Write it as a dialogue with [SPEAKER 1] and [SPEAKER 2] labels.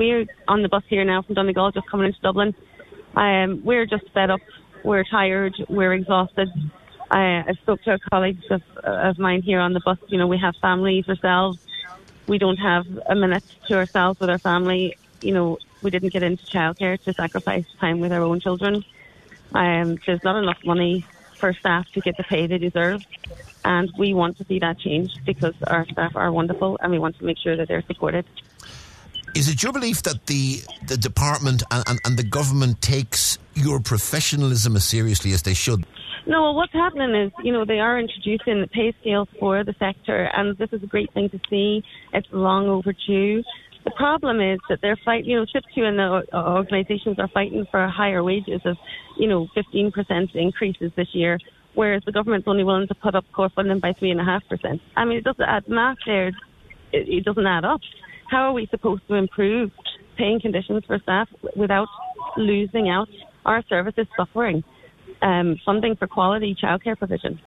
[SPEAKER 1] we're on the bus here now from Donegal, just coming into Dublin. We're just fed up. We're tired. We're exhausted. I spoke to our colleagues of mine here on the bus. You know, we have families ourselves. We don't have a minute to ourselves with our family. You know, we didn't get into childcare to sacrifice time with our own children. There's not enough money for staff to get the pay they deserve. And we want to see that change because our staff are wonderful and we want to make sure that they're supported.
[SPEAKER 2] Is it your belief that the department and the government takes your professionalism as seriously as they should?
[SPEAKER 1] No, well, what's happening is, you know, they are introducing the pay scales for the sector, and this is a great thing to see. It's long overdue. The problem is that they're fighting, you know, SIPTU and the organisations are fighting for higher wages of, you know, 15% increases this year, whereas the government's only willing to put up core funding by 3.5%. I mean, it doesn't add math there. It doesn't add up. How are we supposed to improve paying conditions for staff without losing out our services suffering? Funding for quality childcare provision.